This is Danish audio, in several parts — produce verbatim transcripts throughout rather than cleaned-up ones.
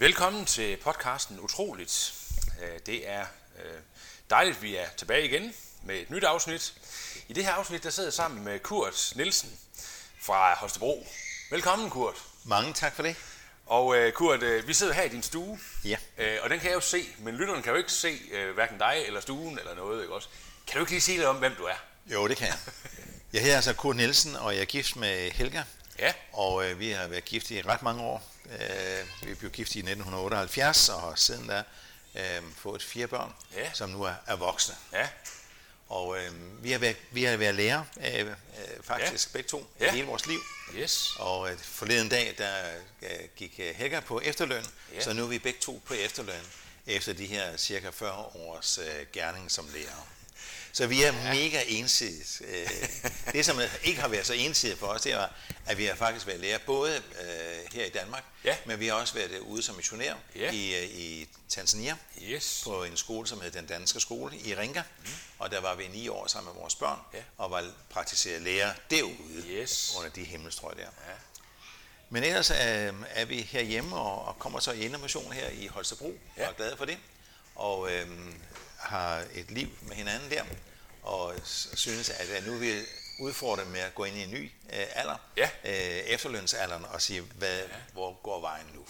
Velkommen til podcasten Utroligt. Det er dejligt, at vi er tilbage igen med et nyt afsnit. I det her afsnit, der sidder jeg sammen med Kurt Nielsen fra Holstebro. Velkommen, Kurt. Mange tak for det. Og Kurt, vi sidder her i din stue, ja. og den kan jeg jo se, men lytterne kan jo ikke se hverken dig eller stuen eller noget, ikke også? Kan du ikke lige sige lidt om, hvem du er? Jo, det kan jeg. Jeg hedder altså Kurt Nielsen, og jeg er gift med Helga. Ja. Og øh, vi har været gift i ret mange år. Øh, vi blev gift i nitten otteoghalvfjerds, og har siden da øh, fået fire børn, ja. som nu er, er voksne. Ja. Og øh, vi har været, vi har været lærer, øh, øh, faktisk ja. begge to, ja. hele vores liv. Yes. Og øh, forleden dag, der øh, gik Helga på efterløn, ja. så nu er vi begge to på efterløn, efter de her cirka fyrre års øh, gerning som lærer. Så vi er ja. mega ensidigt. Det, som ikke har været så ensidigt for os, det er, at vi har faktisk været lærer både øh, her i Danmark, ja. men vi har også været ude som missionær ja. i, i Tanzania, yes. på en skole, som hed Den Danske Skole i Ringa. Mm. Og der var vi ni år sammen med vores børn, ja. og var praktiseret lærer derude, yes. under de himmelstrøg der. Ja. Men ellers er, er vi herhjemme og, og kommer så i Indermission her i Holstebro, ja. og er glade for det. Og øhm, har et liv med hinanden der, og synes, at nu er vi udfordret med at gå ind i en ny øh, alder, ja. øh, efterlønsalderen, og sige, hvad, ja. hvor går vejen nu?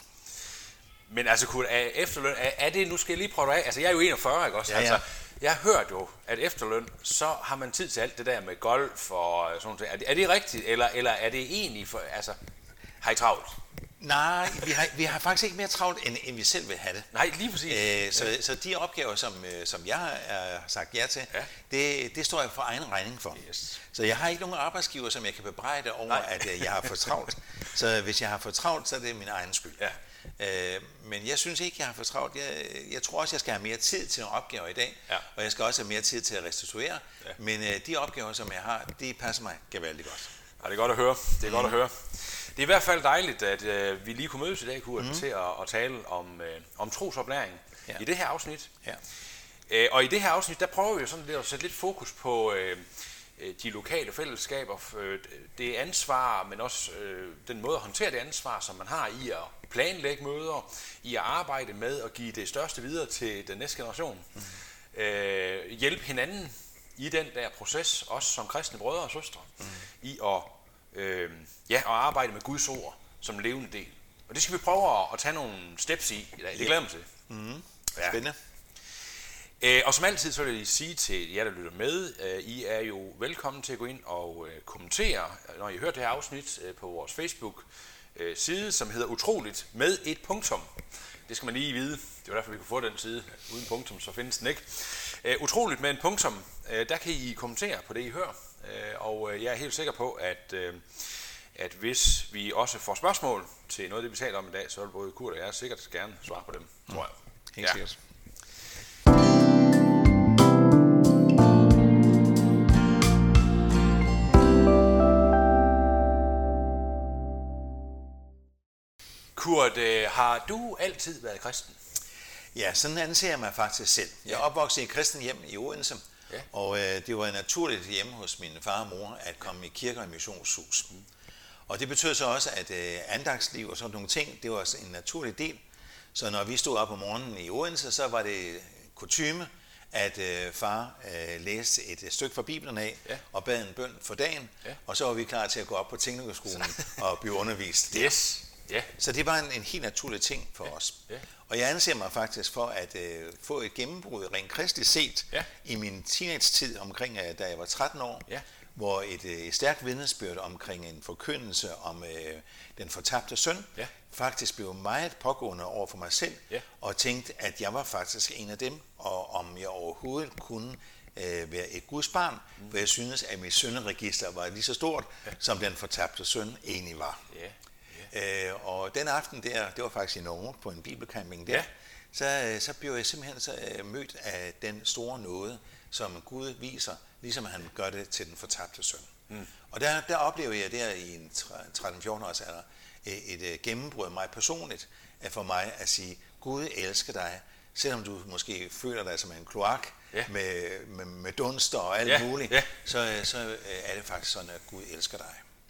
Men altså, Kurt, er efterløn, er, er det, nu skal jeg lige prøve dig af, altså jeg er jo enogfyrre, ikke også? Ja, ja. Altså, jeg har hørt jo, at efterløn, så har man tid til alt det der med golf og sådan noget. Er det, er det rigtigt, eller, eller er det egentlig, for, altså, har I travlt? Nej, vi har, vi har faktisk ikke mere travlt, end, end vi selv vil have det. Nej, lige præcis. Æ, så, ja. så de opgaver, som, som jeg har sagt ja til, ja. det, det står jeg for egen regning for. Yes. Så jeg har ikke nogen arbejdsgiver, som jeg kan bebrejde over, Nej. at jeg har for travlt. Så hvis jeg har for travlt, så er det min egen skyld. Ja. Æ, men jeg synes ikke, jeg har for travlt. Jeg, jeg tror også, jeg skal have mere tid til nogle opgaver i dag, ja. og jeg skal også have mere tid til at restituere. Ja. Men øh, de opgaver, som jeg har, de passer mig gevaldigt godt. Ja, det er godt at høre. Det er mm. godt at høre. Det er i hvert fald dejligt, at øh, vi lige kunne mødes i dag, Kurt, mm. til at, at tale om, øh, om trosoplæring ja. i det her afsnit. Ja. Æ, og i det her afsnit, der prøver vi jo sådan lidt at sætte lidt fokus på øh, de lokale fællesskaber, øh, det ansvar, men også øh, den måde at håndtere det ansvar, som man har i at planlægge møder, i at arbejde med at give det største videre til den næste generation. Mm. Øh, hjælpe hinanden i den der proces, også som kristne brødre og søstre, mm. i at Øh, ja, og arbejde med Guds ord som levende del. Og det skal vi prøve at, at tage nogle steps i i dag. Det glæder mig til. Mm-hmm. Ja. Spændende. Øh, og som altid, så vil jeg sige til jer, der lytter med, øh, I er jo velkommen til at gå ind og øh, kommentere, når I hører det her afsnit øh, på vores Facebook-side, øh, som hedder Utroligt med et punktum. Det skal man lige vide. Det var derfor, vi kunne få den side. Uden punktum, så findes den ikke. Øh, utroligt med en punktum. Øh, der kan I kommentere på det, I hører. Og jeg er helt sikker på, at, at hvis vi også får spørgsmål til noget af det, vi taler om i dag, så vil både Kurt og jeg sikkert gerne svare på dem, mm. tror jeg. Helt ja. sikkert. Kurt, har du altid været kristen? Ja, sådan anser jeg mig faktisk selv. Jeg er opvokset i et kristen hjem i Odense. Ja. Og øh, det var naturligt hjemme hos min far og mor at komme i kirke og missionshus. Mm. Og det betød så også, at øh, andagsliv og sådan nogle ting, det var en naturlig del. Så når vi stod op om morgenen i Odense, så var det kutyme, at øh, far øh, læste et, et stykke fra Bibelen af, ja. og bad en bøn for dagen, ja. og så var vi klar til at gå op på teknikerskolen og blive undervist. Yes. Yeah. Så det var en, en helt naturlig ting for yeah. os. Yeah. Og jeg anser mig faktisk for at øh, få et gennembrud rent kristigt set yeah. i min teenage-tid omkring, øh, da jeg var tretten år, yeah. hvor et, øh, et stærkt vidnesbyrd omkring en forkyndelse om øh, den fortabte søn, yeah. faktisk blev meget pågående over for mig selv, yeah. og tænkte, at jeg var faktisk en af dem, og om jeg overhovedet kunne øh, være et Guds barn, mm. for jeg synes, at mit sønderegister var lige så stort, yeah. som den fortabte søn egentlig var. Yeah. Øh, og den aften der, det var faktisk i Norge på en bibelcamping der, ja. så, så blev jeg simpelthen så, uh, mødt af den store nåde, som Gud viser, ligesom han gør det til den fortabte søn. Mm. Og der, der oplever jeg der i en tretten fjorten års alder et, et, et gennembrud mig personligt for mig at sige, Gud elsker dig, selvom du måske føler dig som en kloak ja. med, med, med dunster og alt ja. muligt, ja. så, så er det faktisk sådan, at Gud elsker dig.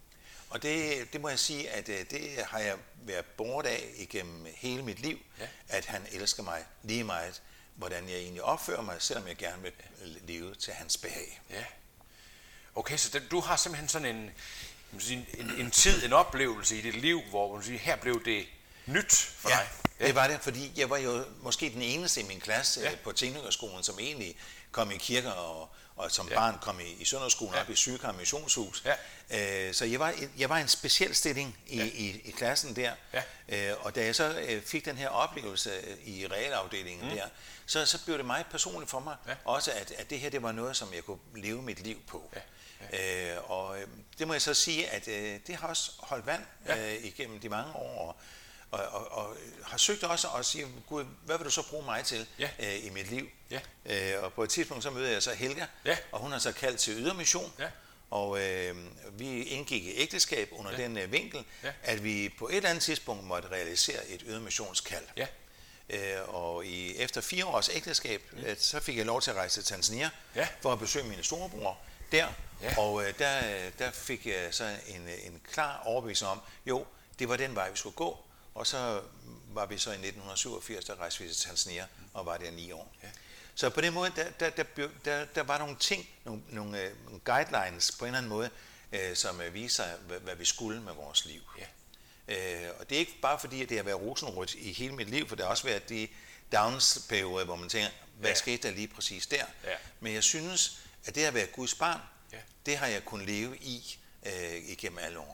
Og det, det må jeg sige, at det har jeg været bort af igennem hele mit liv, ja. At han elsker mig lige meget, hvordan jeg egentlig opfører mig, selvom jeg gerne vil ja. leve til hans behag. Ja. Okay, så det, du har simpelthen sådan en, en, en, en tid, en oplevelse i dit liv, hvor man siger, her blev det nyt for ja, dig. Ja, det var det, fordi jeg var jo måske den eneste i min klasse ja. På Teknikerskolen, som egentlig kom i kirker og, og som ja. Barn kom i, i Sønderskolen ja. Op i Sygekar Missionshus. Ja. Øh, så jeg var, jeg var en speciel stilling i, ja. i, i klassen der. Ja. Øh, og da jeg så øh, fik den her oplevelse i realafdelingen mm. der, så, så blev det meget personligt for mig ja. Også, at, at det her det var noget, som jeg kunne leve mit liv på. Ja. Ja. Øh, og øh, det må jeg så sige, at øh, det har også holdt vand ja. øh, igennem de mange år. Og, og, og har søgt også at sige, Gud, hvad vil du så bruge mig til ja. øh, i mit liv? Ja. Øh, og på et tidspunkt så møder jeg så Helga, ja. Og hun har så kaldt til ydermission. Ja. Og øh, vi indgik i ægteskab under ja. Den øh, vinkel, ja. At vi på et eller andet tidspunkt måtte realisere et ydermissionskald. Ja. Øh, og i, efter fire års ægteskab, ja. øh, så fik jeg lov til at rejse til Tanzania ja. For at besøge mine storebror der. Ja. Og øh, der, der fik jeg så en, en klar overbevisning om, jo, det var den vej, vi skulle gå. Og så var vi så i nitten syvogfirs, der rejste vi til Tanzania og var der ni år. Ja. Så på den måde, der, der, der, der, der var nogle ting, nogle, nogle, nogle guidelines på en eller anden måde, øh, som viser, hvad, hvad vi skulle med vores liv. Ja. Øh, og det er ikke bare fordi, at det har været rosenrødt i hele mit liv, for det har også været de downs-perioder, hvor man tænker, hvad ja. Skete der lige præcis der? Ja. Men jeg synes, at det at være Guds barn, ja. Det har jeg kunnet leve i øh, igennem alle årene.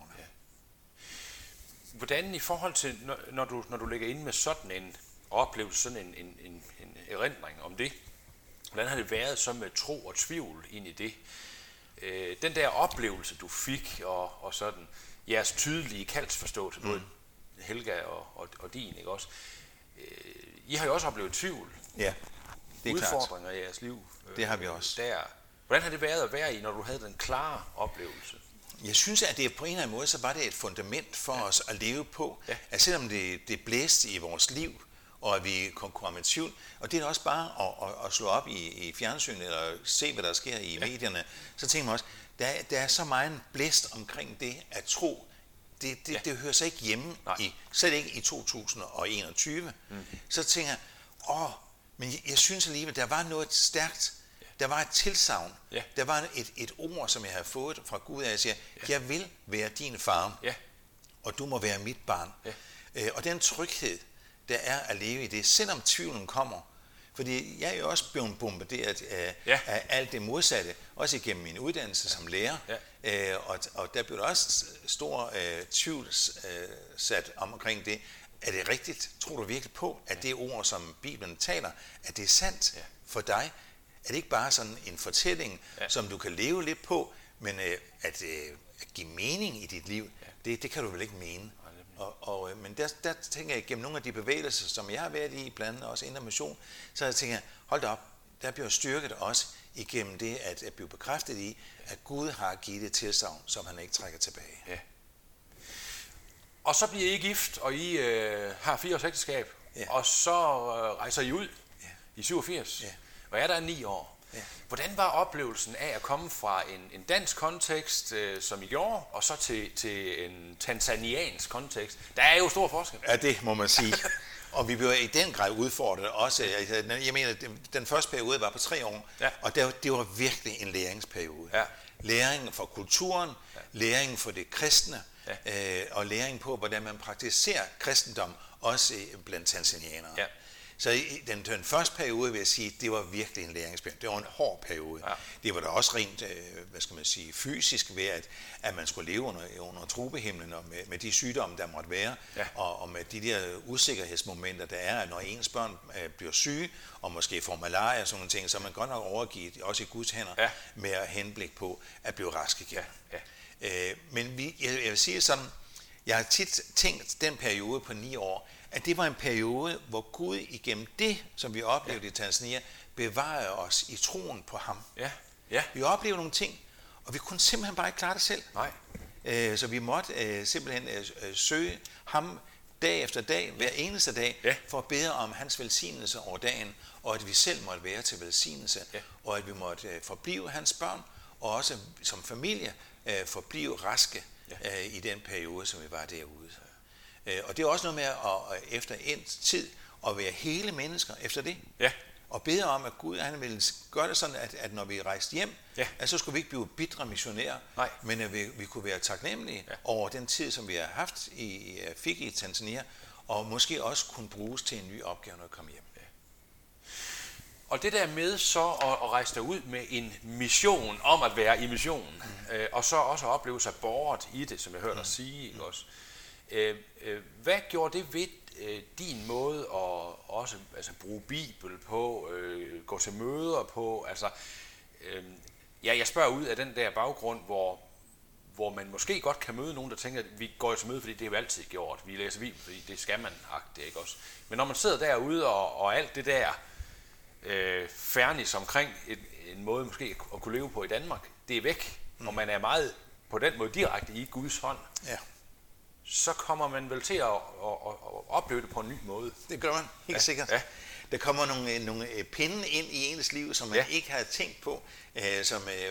Hvordan i forhold til, når, når, du, når du ligger inde med sådan en oplevelse, sådan en, en, en, en erindring om det, hvordan har det været så med tro og tvivl ind i det? Øh, den der oplevelse, du fik, og, og sådan jeres tydelige kaldsforståelse, både mm. Helga og, og, og din, ikke også? Øh, I har jo også oplevet tvivl. Ja, det er udfordringer klart. I jeres liv. Øh, det har vi også. Der. Hvordan har det været at være i, når du havde den klare oplevelse? Jeg synes, at det på en eller anden måde, så var det et fundament for ja. Os at leve på, ja. At selvom det, det blæste i vores liv, og at vi kunne komme i tvivl, og det er også bare at, at, at slå op i, i fjernsynet, eller se, hvad der sker i ja. Medierne, så tænker man også, der, der er så meget blæst omkring det at tro, det, det, ja. Det hører sig ikke hjemme, i, slet ikke i to tusind og enogtyve. Mm. Så tænker jeg, åh, men jeg, jeg synes alligevel, der var noget stærkt. Der var et tilsagn. Ja. Der var et, et ord, som jeg havde fået fra Gud, at jeg siger, ja. Jeg vil være din far, ja. Og du må være mit barn. Ja. Øh, og den tryghed, der er at leve i det, selvom tvivlen kommer. Fordi jeg er jo også blevet bombarderet af, ja. Af alt det modsatte, også igennem min uddannelse ja. Som lærer. Ja. Øh, og, og der blev også stor øh, tvivl øh, sat omkring det. Er det rigtigt? Tror du virkelig på, at det ord, som Bibelen taler, at det er sandt ja. For dig? Er det ikke bare sådan en fortælling, ja. Som du kan leve lidt på, men øh, at, øh, at give mening i dit liv, ja. det, det kan du vel ikke mene. Og, og, øh, men der, der tænker jeg, gennem nogle af de bevægelser, som jeg har været i, blandt andet også Indre Mission, så jeg tænker, hold da op, der bliver styrket også igennem det, at, at blive bekræftet i, at Gud har givet et tilsagn, som han ikke trækker tilbage. Ja. Og så bliver I gift, og I øh, har fire års ægteskab, ja. Og så øh, rejser I ud ja. I syvogfirs. Ja. Og er der ni år. Ja. Hvordan var oplevelsen af at komme fra en, en dansk kontekst, øh, som I gjorde, og så til, til en tanzaniansk kontekst? Der er jo stor forskel. Ja, det må man sige. Og vi blev i den grad udfordret også. Jeg mener, den første periode var på tre år, ja. Og det, det var virkelig en læringsperiode. Ja. Læring for kulturen, ja. Læring for det kristne, ja. øh, og læring på, hvordan man praktiserer kristendom, også blandt tanzanianere. Ja. Så i den, den første periode vil jeg sige, det var virkelig en læringsperiode. Det var en hård periode. Ja. Det var da også rent, hvad skal man sige, fysisk ved, at, at man skulle leve under, under trubehimlen og med, med de sygdomme, der måtte være, ja. og, og med de der usikkerhedsmomenter, der er, at når ens børn øh, bliver syge, og måske får malaria og sådan nogle ting, så er man godt nok overgivet, også i Guds hænder, ja. Med henblik på at blive rask igen. Ja. Ja. Øh, men vi, jeg, jeg vil sige sådan, jeg har tit tænkt den periode på ni år, at det var en periode, hvor Gud igennem det, som vi oplevede ja. I Tanzania, bevarede os i troen på ham. Ja. Ja. Vi oplevede nogle ting, og vi kunne simpelthen bare ikke klare det selv. Nej. Øh, så vi måtte øh, simpelthen øh, søge ham dag efter dag, hver eneste dag, ja. For at bede om hans velsignelse over dagen, og at vi selv måtte være til velsignelse, ja. Og at vi måtte øh, forblive hans børn, og også som familie øh, forblive raske ja. øh, i den periode, som vi var derude. Ja. Øh, og det er også noget med at, efter en tid at være hele mennesker efter det. Ja. Og bede om, at Gud han ville gøre det sådan, at, at når vi rejste hjem, ja. at så skulle vi ikke blive bitre missionærer, Nej. men at vi, vi kunne være taknemmelige ja. over den tid, som vi har haft i, fik i Tanzania, og måske også kunne bruges til en ny opgave, når vi kom hjem. Ja. Og det der med så at, at rejse derud med en mission om at være i missionen, mm. øh, og så også at opleve sig borget i det, som jeg hørte dig mm. sige, ikke også? Øh, øh, hvad gjorde det ved øh, din måde at også altså, bruge Bibel på, øh, gå til møder på? Altså, øh, ja, jeg spørger ud af den der baggrund, hvor, hvor man måske godt kan møde nogen, der tænker, at vi går til møde, fordi det er jo altid gjort. Vi læser Bibel, fordi det skal man agte, ikke også? Men når man sidder derude, og, og alt det der øh, fernis omkring en, en måde måske at kunne leve på i Danmark, det er væk, mm. og man er meget på den måde direkte i Guds hånd. Ja. Så kommer man vel til at, at, at, at opleve det på en ny måde. Det gør man, helt ja. sikkert. Ja. Der kommer nogle, nogle pinde ind i ens liv, som man ja. ikke havde tænkt på, øh, som øh,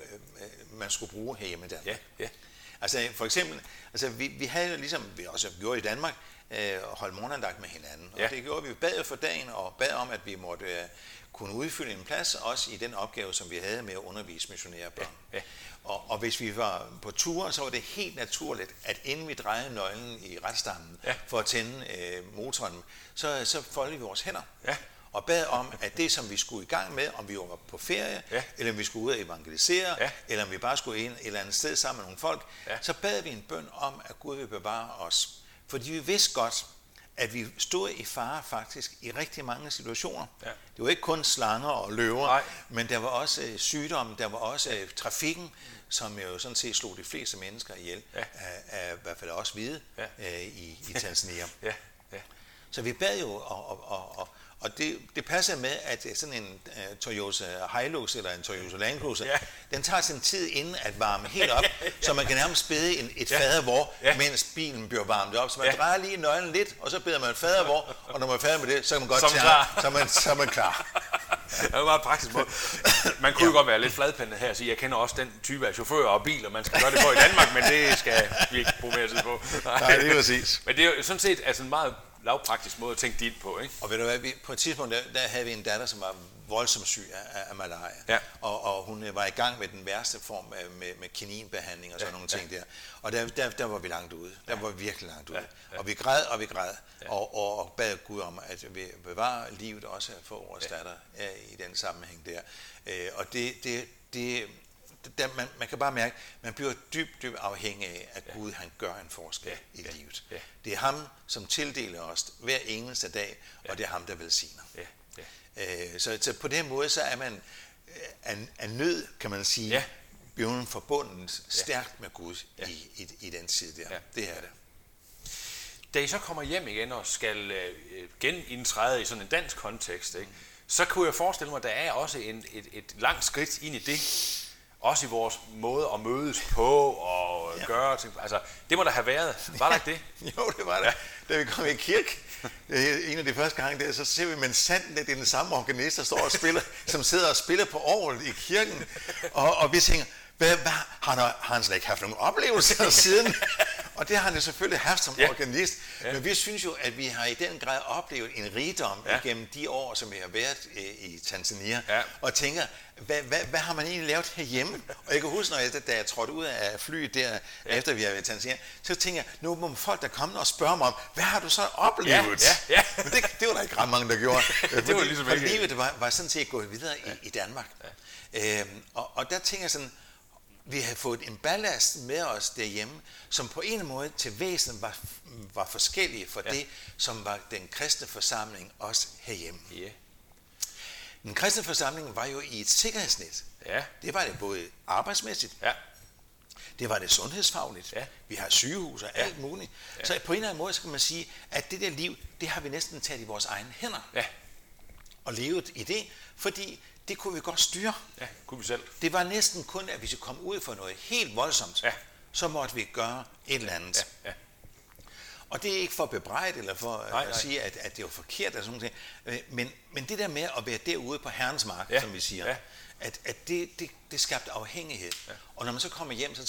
øh, man skulle bruge herhjemme i Danmark. Ja. Ja. Altså for eksempel, altså, vi, vi havde jo ligesom, vi også gjorde i Danmark, øh, holdt morgenandagt med hinanden. Ja. Og det gjorde vi. Vi bad for dagen og bad om, at vi måtte øh, kunne udfylde en plads, også i den opgave, som vi havde med at undervise missionære børn. Ja. Ja. Og, og hvis vi var på tur, så var det helt naturligt, at inden vi drejede nøglen i retstammen ja. for at tænde øh, motoren, så, så foldede vi vores hænder. Ja. Og bad om, at det, som vi skulle i gang med, om vi var på ferie, ja. eller om vi skulle ud og evangelisere, ja. eller om vi bare skulle ind et eller andet sted sammen med nogle folk, ja. så bad vi en bøn om, at Gud vil bevare os. Fordi vi vidste godt, at vi stod i fare faktisk i rigtig mange situationer. Ja. Det var ikke kun slanger og løver, Nej. men der var også øh, sygdom, der var også øh, trafikken, som jo sådan set slog de fleste mennesker ihjel, ja. af, af, i hvert fald også hvide ja. øh, i, i Tanzania. Ja. Ja. Så vi bad jo, og, og, og, og, og det, det passer med, at sådan en uh, Toyota Hilux eller en Toyota Land Cruiser, ja. den tager sin tid inden at varme helt op, ja. så man kan nærmest bede en, et ja. fadervor, ja. mens bilen bliver varmet op. Så man ja. drejer lige nøglen lidt, og så beder man et fadervor, og når man er færdig med det, så kan man godt tage, så er man, så er man klar. Det var meget praktisk måde. Man kunne ja. jo godt være lidt fladpændet her og sige, jeg kender også den type af chauffører og biler, man skal gøre det på i Danmark, men det skal vi ikke bruge mere tid på. Nej, Nej det er præcis. Men det er jo sådan set altså en meget lavpraktisk måde at tænke dit på, ikke? Og ved du hvad, vi, på et tidspunkt, der, der havde vi en datter, som var voldsomt syg af, af malaria. Ja. Og, og hun var i gang med den værste form af, med, med kininbehandling og sådan ja. nogle ting ja. der. Og der, der, der var vi langt ude. Der ja. var vi virkelig langt ude. Ja. Ja. Og vi græd, og vi græd. Ja. Og, og, og bad Gud om, at vi bevarer livet også for vores ja. datter ja, i den sammenhæng der. Øh, og det, det, det Der, man, man kan bare mærke, at man bliver dybt, dybt afhængig af, at Gud han gør en forskel ja, i ja, livet. Ja. Det er ham, som tildeler os hver eneste dag, ja. og det er ham, der velsigner. Ja, ja. Øh, så, så på den måde, så er man af, af nød, kan man sige, ja. blevet forbundet stærkt med Gud ja. i, i, i den tid der. Ja. Det er det. Da I så kommer hjem igen og skal øh, genindtræde i sådan en dansk kontekst, ikke, så kunne jeg forestille mig, at der er også en, et, et langt skridt ind i det, også i vores måde at mødes på og ja. gøre ting. Altså, det må der have været. Var der ikke det? Jo, det var det. Ja. Da vi kom i kirke, en af de første gange der, så ser vi, men sandt, det er den samme organist, der står og spiller, som sidder og spiller på orgel i kirken. Og, og vi tænker, hvad, hvad, har, han, har han slet ikke haft nogen oplevelser siden? Og det har han jo selvfølgelig haft som ja. organist. Ja. Men vi synes jo, at vi har i den grad oplevet en rigdom ja. igennem de år, som vi har været i, i Tanzania. Ja. Og tænker, hvad, hvad, hvad har man egentlig lavet herhjemme? Og jeg kan huske, når jeg, da jeg trådte ud af flyet der, ja. efter vi har været i Tanzania, så tænker jeg, nu må folk der komme og spørge mig om, hvad har du så oplevet? Ja. Ja. Ja. Men det, det var der ikke ret mange, der gjorde. det var ligesom for livet var, var sådan set gået videre ja. i, i Danmark. Ja. Øhm, og, og der tænker jeg sådan, vi havde fået en ballast med os derhjemme, som på en måde til væsen var, var forskellige fra ja. det, som var den kristne forsamling også herhjemme. Yeah. Den kristne forsamling var jo i et sikkerhedsnet. Ja. Det var det både arbejdsmæssigt, ja. det var det sundhedsfagligt, ja. vi har sygehus og alt ja. muligt. Ja. Så på en eller anden måde så kan man sige, at det der liv, det har vi næsten taget i vores egne hænder. Ja. Og levet i det, fordi det kunne vi godt styre. Ja, kunne vi selv. Det var næsten kun, at hvis vi kom ud for noget helt voldsomt, ja. så måtte vi gøre et eller andet. Ja, ja. Og det er ikke for bebrejdet eller for nej, at nej. sige, at, at det var forkert eller sådan noget. Men, men det der med at være derude på Herrens mark, ja. som vi siger, ja. at, at det, det, det skabte afhængighed. Ja. Og når man så kommer hjem, så tænker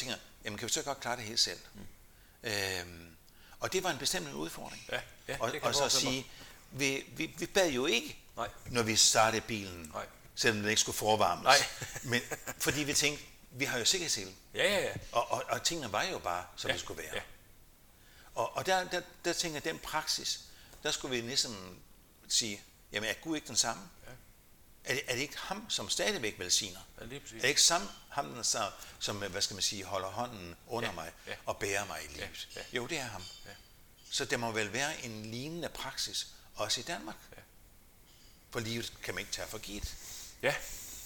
jamen kan vi så godt klare det helt selv? Mm. Øhm, og det var en bestemt udfordring. Ja, ja, og, og så at sige, vi, vi, vi bad jo ikke, Nej. når vi startede bilen, Nej. selvom den ikke skulle forvarmes. Nej. Men fordi vi tænkte, vi har jo sikkerhedssele. Ja, ja, ja. Og, og, og tingene var jo bare, som ja. det skulle være. Ja. Og, og der, der, der tænker jeg, den praksis, der skulle vi næsten sige, jamen er Gud ikke den samme? Ja. Er, det, er det ikke ham, som stadigvæk velsigner? Ja, lige præcis. Er det ikke sam, ham, som, som, hvad skal man sige, holder hånden under ja. mig ja. og bærer mig i livet? Ja. Ja. Jo, det er ham. Ja. Så der må vel være en lignende praksis, også i Danmark. Ja. For livet kan man ikke tage for givet. Ja.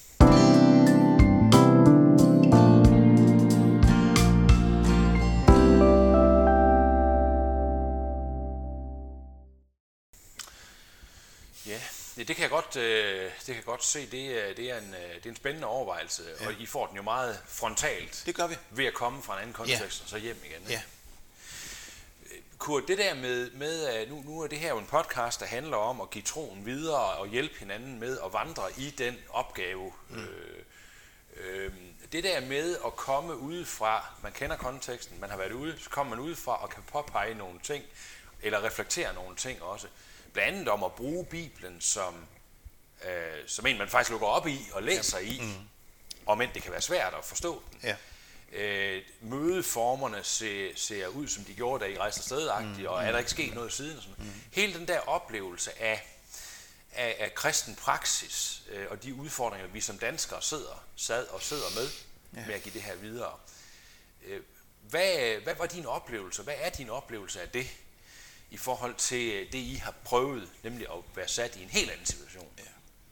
Ja, det kan jeg godt, det kan jeg godt se. Det er, det er, en, det er en spændende overvejelse, ja. Og I får den jo meget frontalt. Det gør vi. Ved at komme fra en anden kontekst, ja. Og så hjem igen. Ja. Kurt, det der med, med nu, nu er det her jo en podcast, der handler om at give troen videre og hjælpe hinanden med at vandre i den opgave. Mm. Øh, øh, det der med at komme udefra, man kender konteksten, man har været ude, så kommer man udefra og kan påpege nogle ting, eller reflektere nogle ting også. Blandt andet om at bruge Bibelen som, øh, som en, man faktisk lukker op i og læser ja. i, mm. og men det kan være svært at forstå den. Ja. Øh, mødeformerne ser, ser ud, som de gjorde, da I rejste afsted-agtigt, mm. og er der ikke sket noget siden? Og sådan. Mm. Hele den der oplevelse af, af, af kristen praksis, øh, og de udfordringer, vi som danskere sidder, sad og sidder med, ja. Med at give det her videre. Øh, hvad, hvad var din oplevelse? Hvad er din oplevelse af det, i forhold til det, I har prøvet, nemlig at være sat i en helt anden situation? Ja.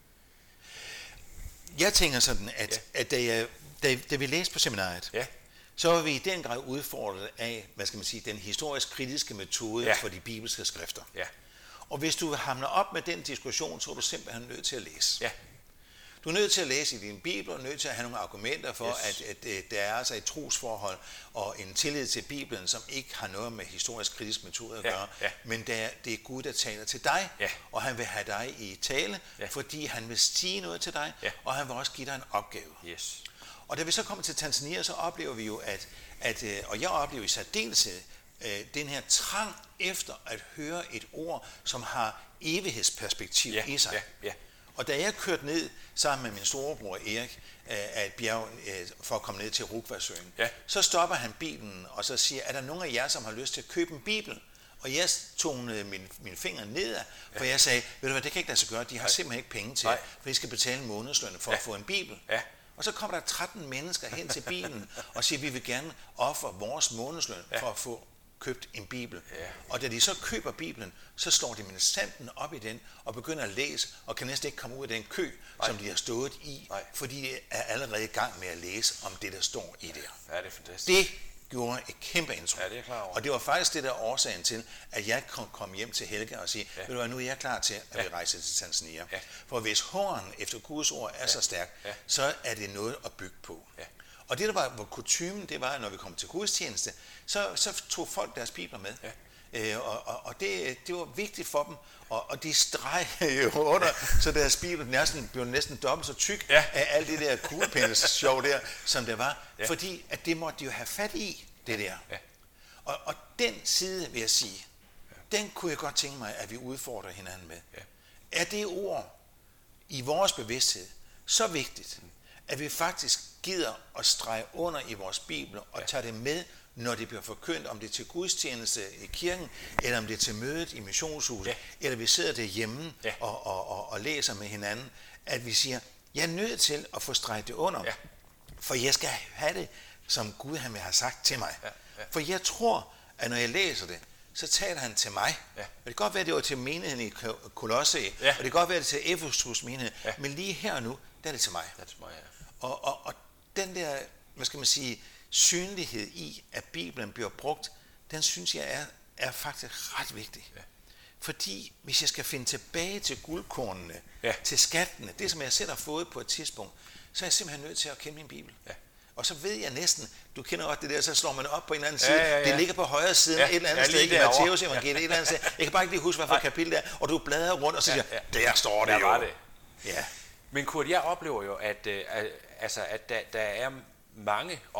Jeg tænker sådan, at, ja. at da, jeg, da, da vi læste på seminariet, ja. så var vi i den grad udfordret af, hvad skal man sige, den historisk kritiske metode ja. for de bibelske skrifter. Ja. Og hvis du hamner op med den diskussion, så er du simpelthen nødt til at læse. Ja. Du er nødt til at læse i din bibel, og nødt til at have nogle argumenter for, yes. at, at, at der er altså et trosforhold og en tillid til Bibelen, som ikke har noget med historisk kritisk metode at gøre, ja, ja. men det er, det er Gud, der taler til dig, ja. og han vil have dig i tale, ja. fordi han vil sige noget til dig, ja. og han vil også give dig en opgave. Yes. Og da vi så kommer til Tanzania, så oplever vi jo, at, at og jeg oplever i særdeleshed, den her trang efter at høre et ord, som har evighedsperspektiv ja, i sig. Ja, ja. Og da jeg kørte ned sammen med min storebror Erik af et bjerg for at komme ned til Rukvasøen, ja. så stopper han bilen og så siger, er der nogen af jer, som har lyst til at købe en bibel? Og jeg tonede min, min finger nedad, for ja. jeg sagde, ved du hvad, det kan ikke lade sig gøre, de har Nej. simpelthen ikke penge til, Nej. for de skal betale en månedsløn for ja. at få en bibel. Ja. Og så kommer der tretten mennesker hen til bilen og siger, vi vil gerne ofre vores månedsløn ja. for at få købt en bibel. Ja. Og da de så køber Bibelen, så slår de med sanden op i den og begynder at læse, og kan næsten ikke komme ud af den kø, Nej. som de har stået i, Nej. fordi de er allerede i gang med at læse om det, der står i det. Ja, det er fantastisk. Det gjorde et kæmpe indtryk. Ja, det er klar over. Og det var faktisk det, der er årsagen til, at jeg kom, kom hjem til Helge og sige, ja. ved du hvad, nu er jeg klar til at ja. vi rejser til Tanzania. Ja. For hvis håren efter Guds ord er ja. så stærk, ja. så er det noget at bygge på. Ja. Og det, der var, var kutymen, det var, at når vi kom til gudstjeneste, så, så tog folk deres bibler med. Ja. Øh, og og, og det, det var vigtigt for dem, og, og de stregede jo under, så deres bibel næsten blev næsten dobbelt så tyk ja. af alt det der kuglepindesjov der, som det var. Ja. Fordi at det måtte de jo have fat i, det der. Ja. Og, og den side, vil jeg sige, ja. den kunne jeg godt tænke mig, at vi udfordrer hinanden med. Ja. Er det ord i vores bevidsthed så vigtigt, mm. at vi faktisk gider at strege under i vores bibler og ja. tage det med, når det bliver forkyndt, om det er til gudstjeneste i kirken, eller om det er til mødet i missionshuset, ja. eller vi sidder derhjemme ja. og, og, og, og læser med hinanden, at vi siger, jeg er nødt til at få streget det under, ja. for jeg skal have det, som Gud han vil have sagt til mig. Ja. Ja. For jeg tror, at når jeg læser det, så taler han til mig. Ja. Og det kan godt være, at det var til menigheden i Kolosse, ja. og det kan godt være, at det er til Efesus menighed, ja. men lige her og nu, der er det til mig. Det er til mig, ja. Og, og, og den der, hvad skal man sige, synlighed i, at Bibelen bliver brugt, den synes jeg er, er faktisk ret vigtig. Ja. Fordi hvis jeg skal finde tilbage til guldkornene, ja. til skattene, det som jeg selv har fået på et tidspunkt, så er jeg simpelthen nødt til at kende min Bibel. Ja. Og så ved jeg næsten, du kender godt det der, så slår man op på en eller anden side, ja, ja, ja. det ligger på højre side, ja, et eller andet sted, i Matteus evangeliet, et eller andet sted. Jeg kan bare ikke lige huske, hvad for kapitel det er, og du bladrer rundt og så siger, ja, ja. der står det der jo. Var det. Ja. Men Kurt, jeg oplever jo, at, at, altså, at der, der er mange, og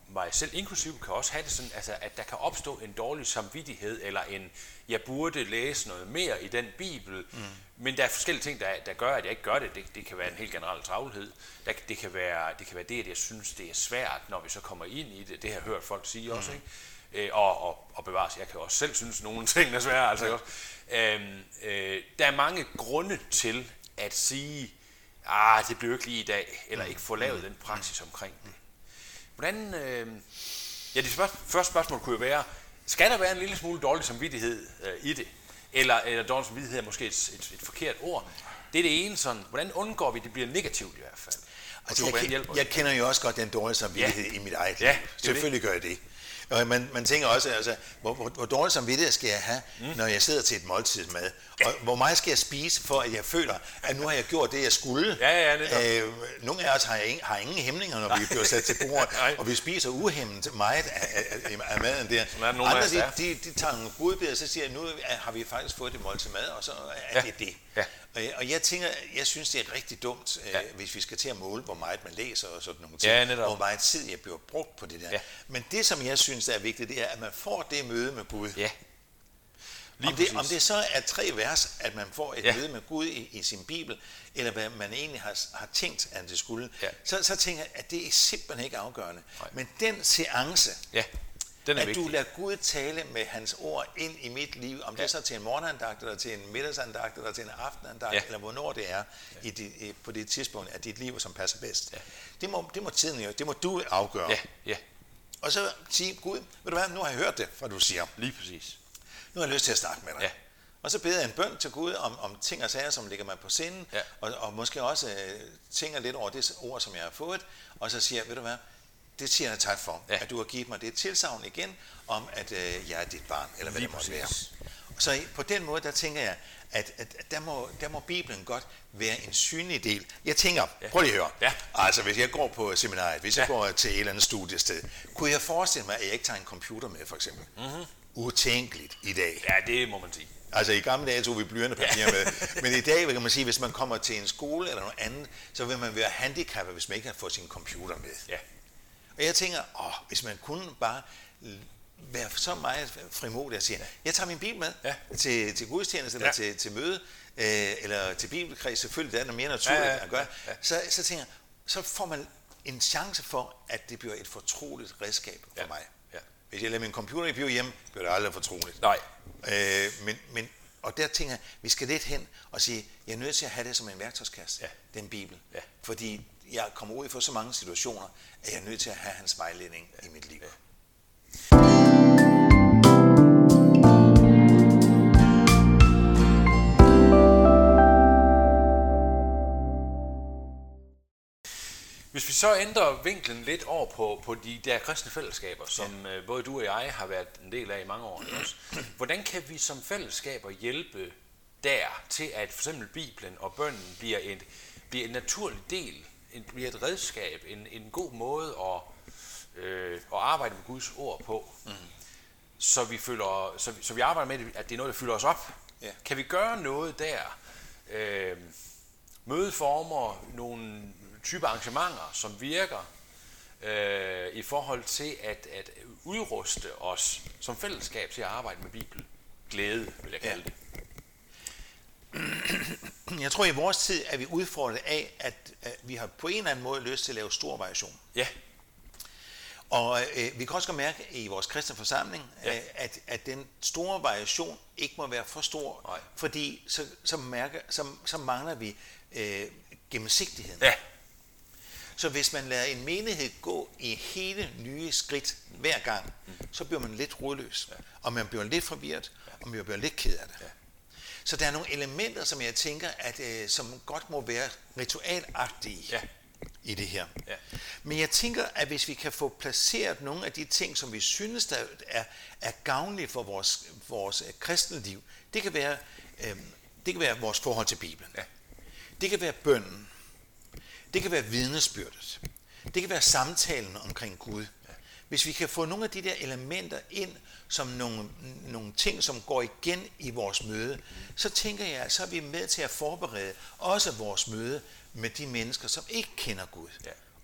mig selv inklusiv kan også have det sådan, altså, at der kan opstå en dårlig samvittighed, eller en, jeg burde læse noget mere i den bibel, mm. men der er forskellige ting, der, der gør, at jeg ikke gør det. Det, det kan være en helt generel travlhed. Der, det, kan være, det kan være det, at jeg synes, det er svært, når vi så kommer ind i det. Det har jeg hørt folk sige mm. også, ikke? Øh, og, og, og bevares, jeg kan også selv synes, nogle ting er svære. Altså, også. Øhm, øh, der er mange grunde til at sige, ah, det bliver ikke lige i dag, eller ikke få lavet den praksis omkring det. Hvordan, øh, ja, det spørgsmål, første spørgsmål kunne jo være, skal der være en lille smule dårlig samvittighed øh, i det? Eller, eller dårlig samvittighed er måske et, et, et forkert ord. Det er det ene sådan, hvordan undgår vi, det bliver negativt i hvert fald? Altså, jeg, jeg, jeg kender jo også godt den dårlige samvittighed ja. i mit eget liv. Ja, selvfølgelig gør jeg det. Og man, man tænker også, altså, hvor, hvor, hvor dårlig samvittighed skal jeg have, mm. når jeg sidder til et måltidsmad? Ja. Og hvor meget skal jeg spise, for at jeg føler, at nu har jeg gjort det, jeg skulle? Ja, ja, det øh, nogle af os har ingen, har ingen hæmninger, når vi bliver sat til bordet, og vi spiser uhæmmet meget af, af, af maden der. Andre, de, de, de tager nogle godbidder, og så siger nu har vi faktisk fået det måltid mad, og så er det ja. det. Ja. Og jeg tænker, jeg synes, det er rigtig dumt, ja. øh, hvis vi skal til at måle, hvor meget man læser og sådan nogle ting, ja, og hvor meget tid jeg bliver brugt på det der. Ja. Men det, som jeg synes, der er vigtigt, det er, at man får det møde med Gud. Ja. Om det, om det så er tre vers, at man får et ja. møde med Gud i, i sin bibel, eller hvad man egentlig har, har tænkt, at det skulle, ja. så, så tænker jeg, at det er simpelthen ikke afgørende. Nej. Men den seance, ja. Den er at vigtig. Du lader Gud tale med hans ord ind i mit liv, om ja. det så til en morgenandagt, eller til en middagsandagt, eller til en aftenandagt, ja. eller hvornår det er ja. i det, i, på det tidspunkt af dit liv, som passer bedst. Ja. Det, må, det må tiden jo, det må du afgøre. Ja. Ja. Og så sige, Gud, ved du hvad, nu har jeg hørt det, hvad du siger. Lige præcis. Nu har jeg lyst til at snakke med dig. Ja. Og så beder jeg en bøn til Gud om, om ting og sager, som ligger mig på sinden, ja. og, og måske også øh, tænker lidt over det ord, som jeg har fået, og så siger jeg, ved du hvad, det siger jeg tak for, ja. at du har givet mig det tilsagn igen, om at øh, jeg er dit barn, eller hvad Lige det måtte være. Så på den måde, der tænker jeg, at, at, at der, må, der må Bibelen godt være en synlig del. Jeg tænker, ja. prøv lige at høre, ja. altså hvis jeg går på seminariet, hvis ja. jeg går til et eller andet studiested, kunne jeg forestille mig, at jeg ikke tager en computer med, for eksempel? Mm-hmm. Utænkeligt i dag. Ja, det må man sige. Altså i gamle dage tog vi blyanende papir med, men i dag kan man sige, hvis man kommer til en skole eller noget andet, så vil man være handicappet, hvis man ikke har fået sin computer med. Ja. Og jeg tænker, åh, hvis man kunne bare være så meget frimodig at sige, jeg tager min bil med ja. til, til gudstjeneste, eller ja. til, til møde, øh, eller til bibelkreds, selvfølgelig, det er noget mere naturligt ja, ja, at gøre, ja, ja. Så, så tænker jeg, så får man en chance for, at det bliver et fortroligt redskab for ja. mig. Ja. Hvis jeg lader min computer i bio hjemme, bliver det aldrig fortroligt. Nej. Øh, men, men, og der tænker jeg, vi skal lidt hen og sige, jeg er nødt til at have det som en værktøjskasse, ja. den bibel. Ja. Fordi jeg kommer ud for så mange situationer, at jeg er nødt til at have hans vejledning ja. i mit liv. Ja. Hvis vi så ændrer vinklen lidt over på, på de der kristne fællesskaber, som ja. både du og jeg har været en del af i mange år også, hvordan kan vi som fællesskaber hjælpe der til, at for eksempel Bibelen og bønnen bliver en, bliver en naturlig del, en, bliver et redskab, en, en god måde at, øh, at arbejde med Guds ord på, mm. så, vi føler, så, vi, så vi arbejder med, at det er noget, der fylder os op. Ja. Kan vi gøre noget der? Øh, mødeformer, nogle type arrangementer, som virker øh, i forhold til at, at udruste os som fællesskab til at arbejde med Bibel. Glæde, vil jeg kalde ja. det. Jeg tror, i vores tid er vi udfordret af, at, at vi har på en eller anden måde lyst til at lave stor variation. Ja. Og øh, vi kan også mærke i vores kristne forsamling, ja. at, at den store variation ikke må være for stor, Nej. fordi så, så, mærker, så, så mangler vi øh, gennemsigtigheden. Ja. Så hvis man lader en menighed gå i hele nye skridt hver gang, mm. så bliver man lidt rodløs, ja. og man bliver lidt forvirret, ja. og man bliver lidt ked af det. Ja. Så der er nogle elementer, som jeg tænker, at, øh, som godt må være ritualagtige ja. i det her. Ja. Men jeg tænker, at hvis vi kan få placeret nogle af de ting, som vi synes, der er, er gavnlige for vores, vores øh, kristne liv, det kan være, øh, det kan være vores forhold til Bibelen. Ja. Det kan være bønnen. Det kan være vidnesbyrdet. Det kan være samtalen omkring Gud. Hvis vi kan få nogle af de der elementer ind som nogle, nogle ting, som går igen i vores møde, så tænker jeg, at så er vi med til at forberede også vores møde med de mennesker, som ikke kender Gud. Ja.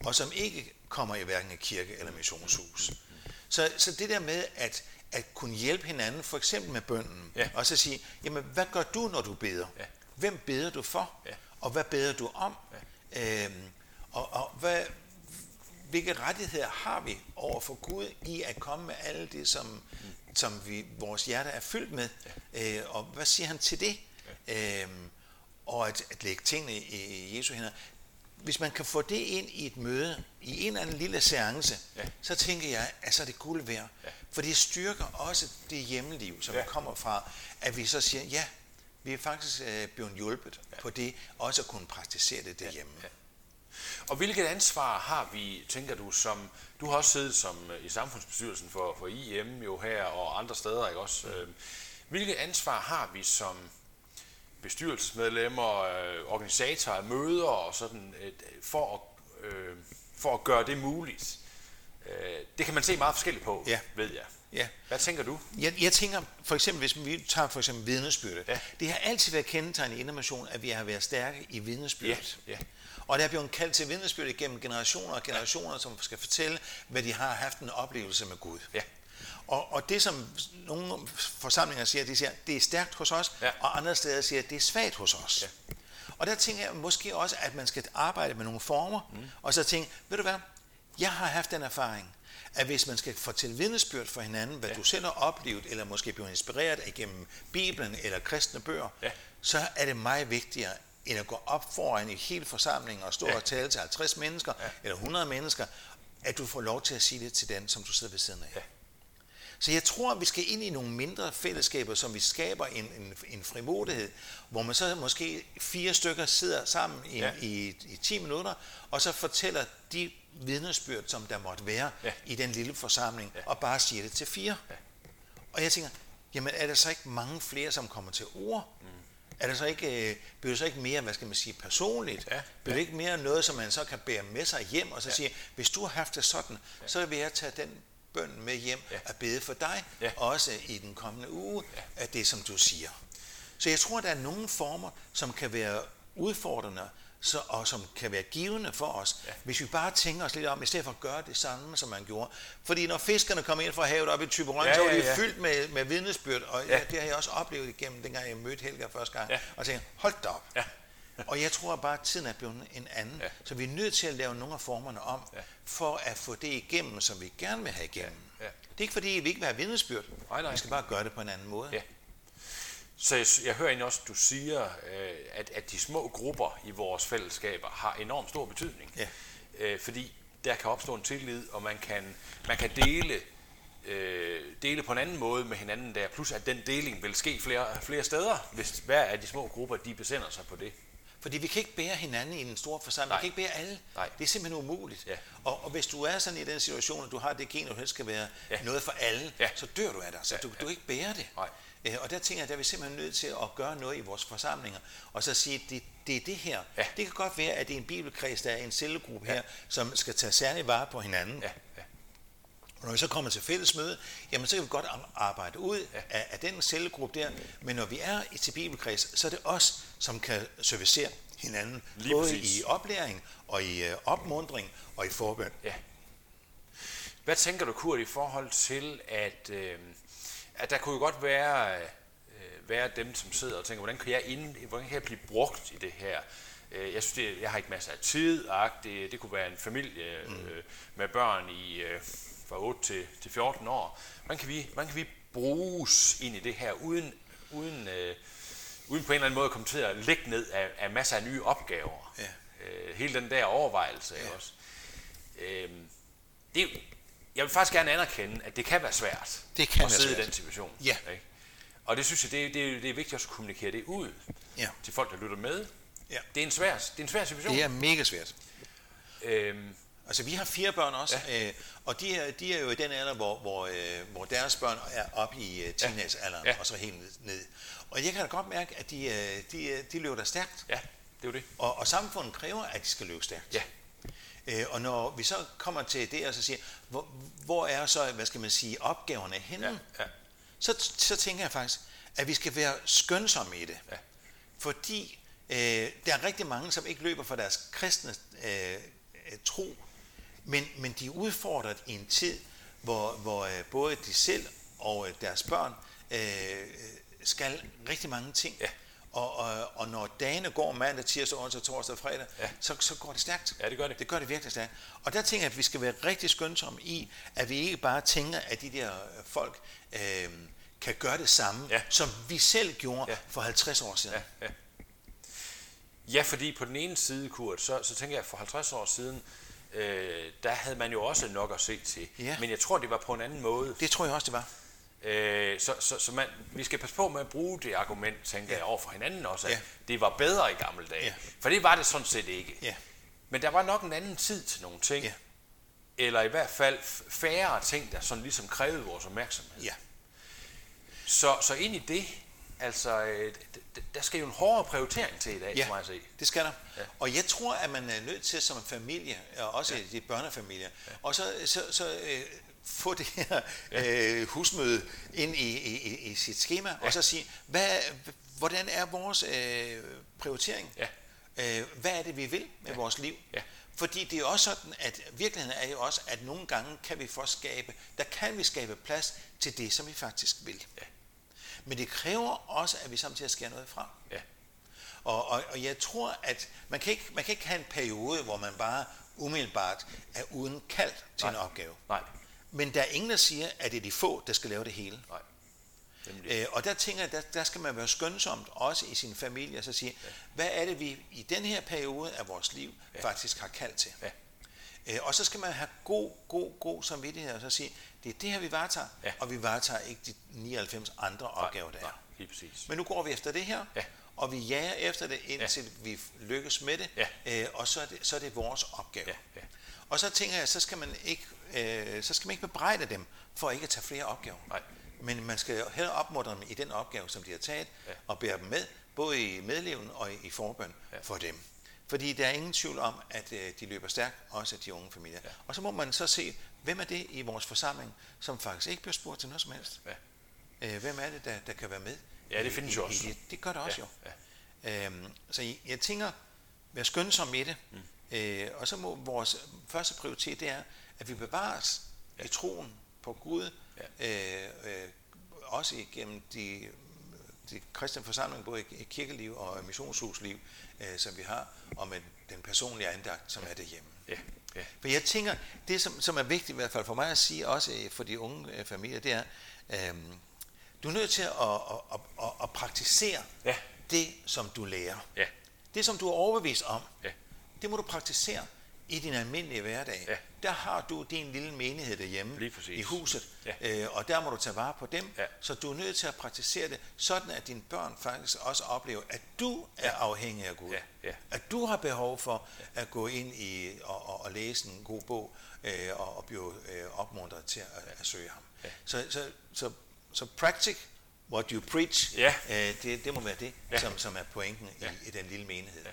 og som ikke kommer i hverken i kirke eller missionshus. Så, så det der med at, at kunne hjælpe hinanden, for eksempel med bønnen, ja. og så sige, jamen hvad gør du, når du beder? Ja. Hvem beder du for? Ja. Og hvad beder du om? Ja. Øhm, og og hvad, hvilke rettigheder har vi over for Gud i at komme med alle det, som, mm. som vi, vores hjerte er fyldt med? Ja. Øh, og hvad siger han til det? Ja. Øhm, og at, at lægge tingene i Jesu hænder. Hvis man kan få det ind i et møde, i en eller anden lille seance, ja. så tænker jeg, at så er det guld værd. Ja. For det styrker også det hjemmeliv, som ja. kommer fra, at vi så siger, ja, vi er faktisk øh, blevet hjulpet ja. på det, også at kunne praktisere det derhjemme. Ja. Ja. Og hvilket ansvar har vi, tænker du, som, du har også siddet som i samfundsbestyrelsen for, for I M jo her og andre steder, ikke også? Mm. Hvilket ansvar har vi som bestyrelsesmedlemmer, øh, organisatorer af møder og sådan, øh, for, at, øh, for at gøre det muligt? Øh, det kan man se meget forskelligt på, ja. ved jeg. Ja. Hvad tænker du? Jeg, jeg tænker, for eksempel, hvis vi tager for eksempel vidnesbyrdet. Ja. Det har altid været kendetegnet i Indremission, at vi har været stærke i vidnesbyrdet. Ja. Ja. Og der er blevet kaldt til vidnesbyrdet gennem generationer og generationer, ja. som skal fortælle, hvad de har haft en oplevelse med Gud. Ja. Og, og det, som nogle forsamlinger siger, de siger, det er stærkt hos os, ja. og andre steder siger, det er svagt hos os. Ja. Og der tænker jeg måske også, at man skal arbejde med nogle former, mm. og så tænke, ved du hvad, jeg har haft den erfaring, at hvis man skal fortælle vidnesbyrd for hinanden, hvad ja. du selv har oplevet, eller måske blevet inspireret igennem Bibelen eller kristne bøger, ja. så er det meget vigtigere, end at gå op foran i hele forsamlingen og stå ja. og tale til halvtreds mennesker, ja. eller hundrede mennesker, at du får lov til at sige det til den, som du sidder ved siden af. Ja. Så jeg tror, at vi skal ind i nogle mindre fællesskaber, som vi skaber en, en, en frimodighed, hvor man så måske fire stykker sidder sammen i, ja. i, i ti minutter, og så fortæller de vidnesbyrd, som der måtte være ja. i den lille forsamling, ja. og bare siger det til fire. Ja. Og jeg tænker, jamen er der så ikke mange flere, som kommer til ord? Mm. Er der så ikke, øh, bliver det så ikke mere, hvad skal man sige, personligt? Ja. Bliver det ikke mere noget, som man så kan bære med sig hjem, og så ja. sige, hvis du har haft det sådan, ja. så vil jeg tage den bøn med hjem ja. at bede for dig, ja. også i den kommende uge, ja. af det, som du siger. Så jeg tror, der er nogle former, som kan være udfordrende, så, og som kan være givende for os, ja. hvis vi bare tænker os lidt om, i stedet for at gøre det samme, som man gjorde. Fordi når fiskerne kom ind fra havet op i Thyborøn, ja, så var de ja, ja. fyldt med, med vidnesbyrd, og ja. Ja, det har jeg også oplevet igennem, dengang jeg mødte Helga første gang, ja. og tænkte, hold da op. Ja. Og jeg tror bare, at tiden er blevet en anden. Ja. Så vi er nødt til at lave nogle af formerne om, ja. for at få det igennem, som vi gerne vil have igennem. Ja. Ja. Det er ikke fordi, vi ikke vil have vidnesbyrd. Nej, nej. Vi skal bare gøre det på en anden måde. Ja. Så jeg, jeg hører egentlig også, at du siger, at, at de små grupper i vores fællesskaber har enormt stor betydning. Ja. Øh, fordi der kan opstå en tillid, og man kan, man kan dele, øh, dele på en anden måde med hinanden der. Plus at den deling vil ske flere, flere steder, hvis hver af de små grupper de besender sig på det. Fordi vi kan ikke bære hinanden i en stor forsamling. Nej. Vi kan ikke bære alle. Nej. Det er simpelthen umuligt. Ja. Og, og hvis du er sådan i den situation, at du har det gen, og helst skal være ja. noget for alle, ja. så dør du af det. Så ja. du, du kan ikke bære det. Nej. Og der tænker jeg, at der er vi simpelthen nødt til at gøre noget i vores forsamlinger, og så sige, at det, det er det her. Ja. Det kan godt være, at det er en bibelkreds, der er en cellegruppe ja. her, som skal tage særlig vare på hinanden. Ja. Ja. Og når vi så kommer til fællesmøde, jamen så kan vi godt arbejde ud ja. af, af den cellegruppe der, men når vi er til bibelkreds, så er det os, som kan servicere hinanden, lige både præcis. i oplæring og i uh, opmuntring og i forbøn. Ja. Hvad tænker du, Kurt, i forhold til, at, øh, at der kunne jo godt være, øh, være dem, som sidder og tænker, hvordan kan jeg, ind, hvordan kan jeg blive brugt i det her? Jeg synes, det, jeg har ikke masser af tid, det, det kunne være en familie mm. øh, med børn i øh, fra otte til, til fjorten år. Hvordan kan vi, hvordan kan vi bruges ind i det her, uden, uden, øh, uden på en eller anden måde at komme til at lægge ned af, af masser af nye opgaver? Ja. Øh, hele den der overvejelse ja. også. Øh, det, jeg vil faktisk gerne anerkende, at det kan være svært det kan at sidde svært. i den situation. Ja. Ikke? Og det synes jeg, det, det, det er vigtigt også at kommunikere det ud ja. til folk, der lytter med. Ja. Det er en svær, det er en svær situation. Det er mega svært. Øhm, altså vi har fire børn også, ja. øh, og de er, de er jo i den alder, hvor, hvor, øh, hvor deres børn er oppe i uh, teenagealderen, ja. Ja. og så helt ned, ned. Og jeg kan da godt mærke, at de, de, de løber der stærkt. Ja, det er jo det. Og, og samfundet kræver, at de skal løbe stærkt. Ja. Øh, og når vi så kommer til det, og så siger, hvor, hvor er så, hvad skal man sige, opgaverne henne? Ja. Ja. Så, så tænker jeg faktisk, at vi skal være skønsomme i det. Ja. Fordi Øh, der er rigtig mange, som ikke løber for deres kristne øh, tro Men, men de er udfordret i en tid, hvor, hvor øh, både de selv og øh, deres børn øh, skal rigtig mange ting. Ja. Og, og, og når dagene går mandag, tirsdag, onsdag, torsdag og fredag, ja. så, så går det stærkt. Ja, det gør det. Det gør det virkelig stærkt. Og der tænker jeg, at vi skal være rigtig skønsomme i, at vi ikke bare tænker, at de der folk øh, kan gøre det samme, ja. som vi selv gjorde ja. for halvtreds år siden. Ja, ja. ja, fordi på den ene side, Kurt, så, så tænker jeg, at for halvtreds år siden, øh, der havde man jo også nok at se til. Ja. Men jeg tror, det var på en anden måde. Det tror jeg også, det var. Øh, så så, så man, vi skal passe på med at bruge det argument, tænker ja. jeg, over for hinanden også, at ja. det var bedre i gamle dage. Ja. For det var det sådan set ikke. Ja. Men der var nok en anden tid til nogle ting. Ja. Eller i hvert fald færre ting, der sådan ligesom krævede vores opmærksomhed. Ja. Så, så ind i det, altså, der skal jo en hårdere prioritering til i dag, ja, for mig at se. Det skal der. Ja. Og jeg tror, at man er nødt til som en familie, og også ja. de børnefamilier, ja. og så, så, så øh, få det her ja. øh, husmøde ind i, i, i sit schema, ja. og så sige, hvad, hvordan er vores øh, prioritering? Ja. Øh, hvad er det, vi vil med ja. vores liv? Ja. Fordi det er også sådan, at virkeligheden er jo også, at nogle gange kan vi få skabe, der kan vi skabe plads til det, som vi faktisk vil. Ja. Men det kræver også, at vi samtidig skærer noget fra. Ja. Og, og, og jeg tror, at man kan, ikke, man kan ikke have en periode, hvor man bare umiddelbart er uden kald til Nej. en opgave. Nej. Men der er ingen, der siger, at det er de få, der skal lave det hele. Nej. Æ, og der tænker jeg, der, der skal man være skønsomt, også i sin familie, og så sige, ja. hvad er det, vi i den her periode af vores liv ja. faktisk har kaldt til. Ja. Æ, og så skal man have god, god, god samvittighed, og så sige, det er det her, vi varetager, ja. og vi varetager ikke de nioghalvfems andre nej, opgaver, der nej, er. Lige præcis. Men nu går vi efter det her, ja. og vi jager efter det, indtil ja. vi lykkes med det, ja. øh, og så er det, så er det vores opgave. Ja. Ja. Og så tænker jeg, så skal man ikke, øh, så skal man ikke bebrejde dem, for ikke at tage flere opgaver. Nej. Men man skal hellere opmuntre dem i den opgave, som de har taget, ja. og bære dem med, både i medleven og i, i forbøn ja. for dem. Fordi der er ingen tvivl om, at øh, de løber stærkt, også de unge familier. Ja. Og så må man så se, hvem er det i vores forsamling, som faktisk ikke bliver spurgt til noget som helst. Ja. Øh, hvem er det, der, der kan være med? Ja, det findes jo også. Det, det gør det også ja. jo. Ja. Øhm, så jeg, jeg tænker, vær skønsom i det. Mm. Øh, og så må vores første prioritet, det er, at vi bevares ja. i troen på Gud, ja. øh, øh, også igennem de, de kristne forsamlinger, både i kirkeliv og missionshusliv, øh, som vi har, og med den personlige andagt, som ja. er derhjemme. Ja. Ja. For jeg tænker, det som, som er vigtigt i hvert fald for mig at sige, også for de unge øh, familier, det er, øh, du er nødt til at, at, at, at, at praktisere ja. det, som du lærer. Ja. Det, som du er overbevist om, ja. det må du praktisere i din almindelige hverdag. Ja. Der har du din lille menighed derhjemme i huset, ja. øh, og der må du tage vare på dem, ja. så du er nødt til at praktisere det, sådan at dine børn faktisk også oplever, at du er ja. afhængig af Gud. Ja. Ja. At du har behov for ja. at gå ind i og, og, og læse en god bog, øh, og, og blive øh, opmuntret til at, at søge ham. Ja. Så, så, så, så practice what you preach, ja. øh, det, det må være det, ja. som, som er pointen ja. i, i den lille menighed. Ja.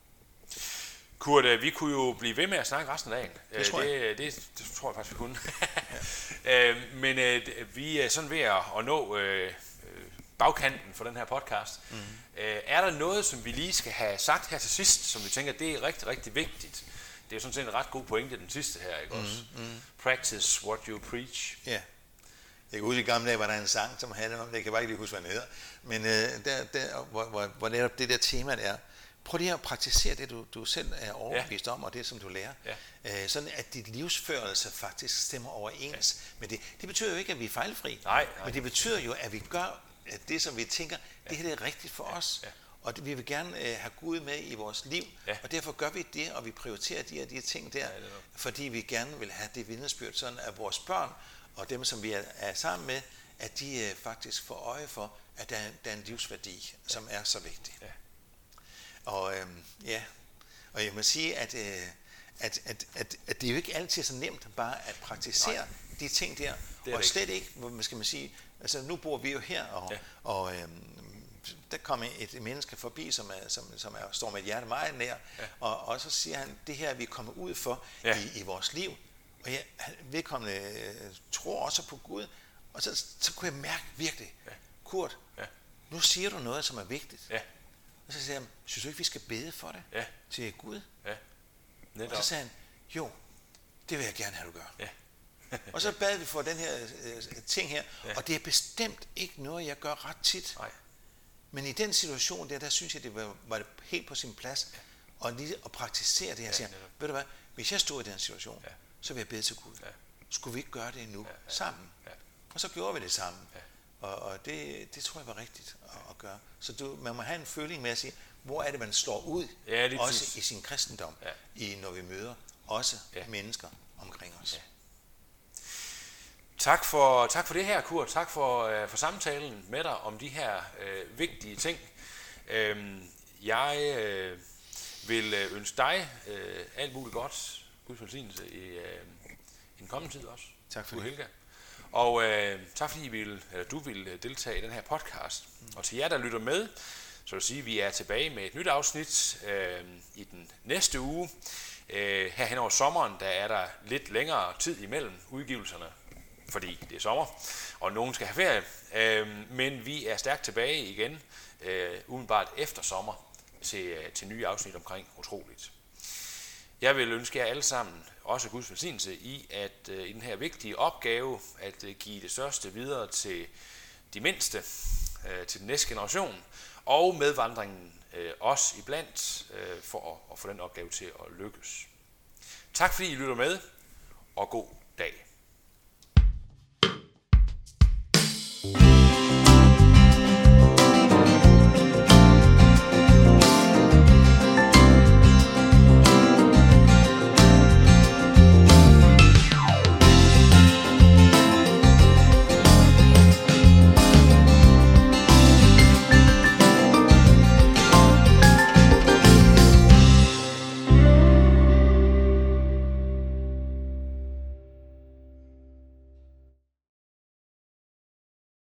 Kurt, vi kunne jo blive ved med at snakke resten af dagen. Det tror jeg. Det, det, det tror jeg faktisk, vi kunne. ja. Men øh, vi er sådan ved at, at nå øh, bagkanten for den her podcast. Mm-hmm. Øh, er der noget, som vi lige skal have sagt her til sidst, som vi tænker, det er rigtig, rigtig vigtigt? Det er jo sådan set en ret god pointe, den sidste her, ikke også? Mm-hmm. Practice what you preach. Ja. Yeah. Jeg kan huske i gamle dage, var der en sang, som handlede om det. Jeg kan bare ikke lige huske, hvad den hedder. Men øh, der, der, hvor, hvor, hvor netop det der tema er, prøv lige at praktisere det, du, du selv er overbevist ja. om, og det, som du lærer. Ja. Øh, sådan at dit livsførelse faktisk stemmer overens ja. med det. Det betyder jo ikke, at vi er fejlfri. Nej, nej. Men det betyder jo, at vi gør at det, som vi tænker, ja. det her det er rigtigt for ja. os. Ja. Og det, vi vil gerne øh, have Gud med i vores liv. Ja. Og derfor gør vi det, og vi prioriterer de her de ting der, ja, fordi vi gerne vil have det vidnesbyrd, sådan at vores børn og dem, som vi er, er sammen med, at de øh, faktisk får øje for, at der, der er en livsværdi, ja. som er så vigtig. Ja. Og øhm, ja, og jeg må sige, at, øh, at, at, at, at det er jo ikke altid så nemt bare at praktisere Nej. de ting der, og slet ikke, ikke hvad skal man sige, altså nu bor vi jo her, og, ja. og øhm, der kommer et menneske forbi, som, er, som, som er, står med et hjerte meget nær, ja. og, og så siger han, det her vi er kommet ud for ja. i, i vores liv, og jeg, vedkommende øh, tror også på Gud, og så, så kunne jeg mærke virkelig, ja. Kurt, ja. nu siger du noget, som er vigtigt. Ja. Og så sagde han, synes du ikke, vi skal bede for det ja. til Gud? Ja. Og så sagde han, jo, det vil jeg gerne have, du gør. Ja. Og så bad vi for den her øh, ting her, ja. Og det er bestemt ikke noget, jeg gør ret tit. Nej. Men i den situation der, der synes jeg, det var, var det helt på sin plads, ja. Og lige at praktisere det her. Ja, siger, ved du hvad, hvis jeg stod i den situation, ja. Så vil jeg bede til Gud. Ja. Skulle vi ikke gøre det endnu, ja, ja. Sammen? Ja. Og så gjorde vi det sammen. Ja. Og, og det, det tror jeg var rigtigt at, at gøre. Så du, man må have en føling med at sige, hvor er det, man står ud, ja, også præcis. I sin kristendom, ja. I, når vi møder også ja. Mennesker omkring os. Ja. Tak for, tak for det her, Kurt. Tak for, øh, for samtalen med dig om de her øh, vigtige ting. Øhm, jeg øh, vil ønske dig øh, alt muligt godt. Guds velsignelse i, øh, i den kommende tid også. Tak for det. Helga. Og øh, tak fordi I vil, eller du vil deltage i den her podcast. Mm. Og til jer, der lytter med, så vil jeg sige, at vi er tilbage med et nyt afsnit øh, i den næste uge. Øh, her hen over sommeren, der er der lidt længere tid imellem udgivelserne, fordi det er sommer, og nogen skal have ferie. Øh, men vi er stærkt tilbage igen, øh, umiddelbart efter sommer, til, til nye afsnit omkring Utroligt. Jeg vil ønske jer alle sammen også Guds velsignelse i, at øh, i den her vigtige opgave, at øh, give det største videre til de mindste, øh, til den næste generation, og medvandringen øh, os iblandt, øh, for at, at få den opgave til at lykkes. Tak fordi I lytter med, og god dag.